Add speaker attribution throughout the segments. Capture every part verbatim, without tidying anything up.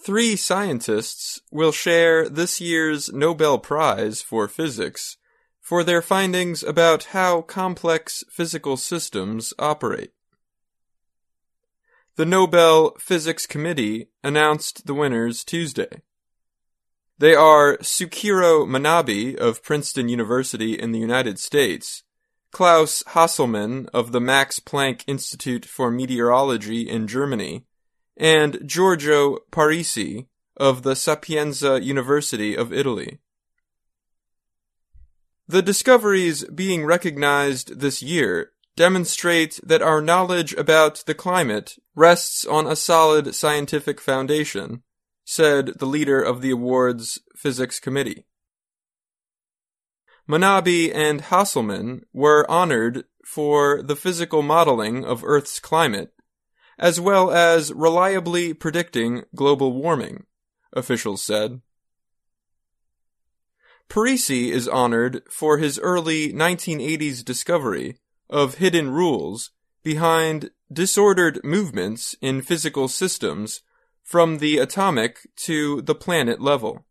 Speaker 1: Three scientists will share this year's Nobel Prize for Physics for their findings about how complex physical systems operate. The Nobel Physics Committee announced the winners Tuesday. They are Sukiro Manabe of Princeton University in the United States, Klaus Hasselmann of the Max Planck Institute for Meteorology in Germany, and Giorgio Parisi of the Sapienza University of Italy. The discoveries being recognized this year demonstrate that our knowledge about the climate rests on a solid scientific foundation, said the leader of the award's physics committee. Manabe and Hasselmann were honored for the physical modeling of Earth's climate, as well as reliably predicting global warming, officials said. Parisi is honored for his early nineteen eighties discovery of hidden rules behind disordered movements in physical systems from the atomic to the planet level.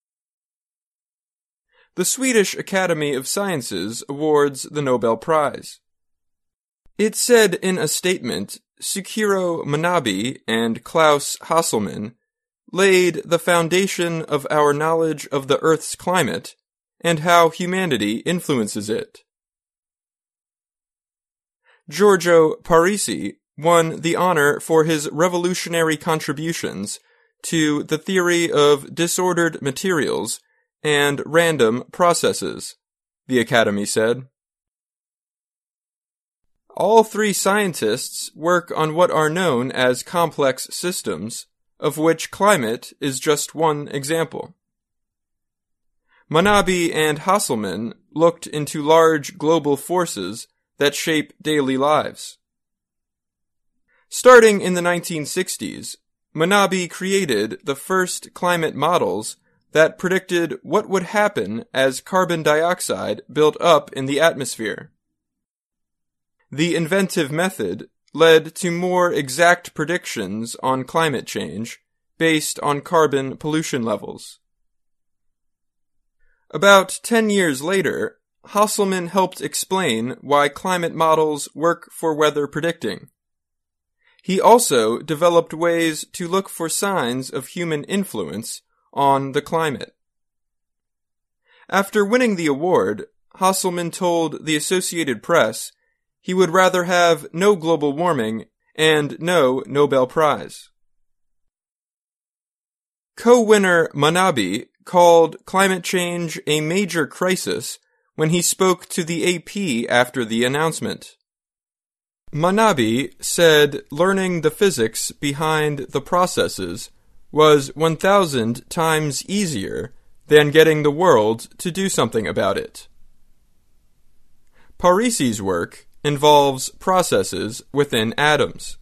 Speaker 1: The Swedish Academy of Sciences awards the Nobel Prize. It said in a statement, Sukiro Manabe and Klaus Hasselmann laid the foundation of our knowledge of the Earth's climate and how humanity influences it. Giorgio Parisi won the honor for his revolutionary contributions to the theory of disordered materials and random processes, the Academy said. All three scientists work on what are known as complex systems, of which climate is just one example. Manabe and Hasselmann looked into large global forces that shape daily lives. Starting in the nineteen sixties, Manabe created the first climate models that predicted what would happen as carbon dioxide built up in the atmosphere. The inventive method led to more exact predictions on climate change based on carbon pollution levels. About ten years later, Hasselmann helped explain why climate models work for weather predicting. He also developed ways to look for signs of human influence on the climate. After winning the award, Hasselmann told the Associated Press he would rather have no global warming and no Nobel Prize. Co-winner Manabe called climate change a major crisis when he spoke to the A P after the announcement. Manabe said learning the physics behind the processes was one thousand times easier than getting the world to do something about it. Parisi's work involves processes within atoms.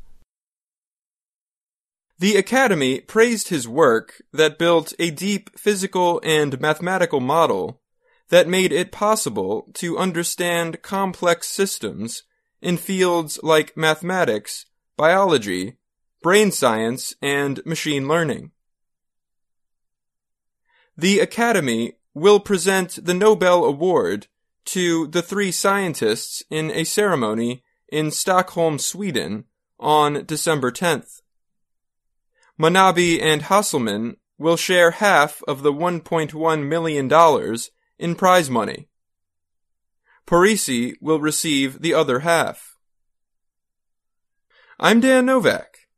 Speaker 1: The Academy praised his work that built a deep physical and mathematical model that made it possible to understand complex systems in fields like mathematics, biology, brain science, and machine learning. The Academy will present the Nobel Award to the three scientists in a ceremony in Stockholm, Sweden, on December tenth. Manabe and Hasselmann will share half of the one point one million dollars in prize money. Parisi will receive the other half. I'm Dan Novak.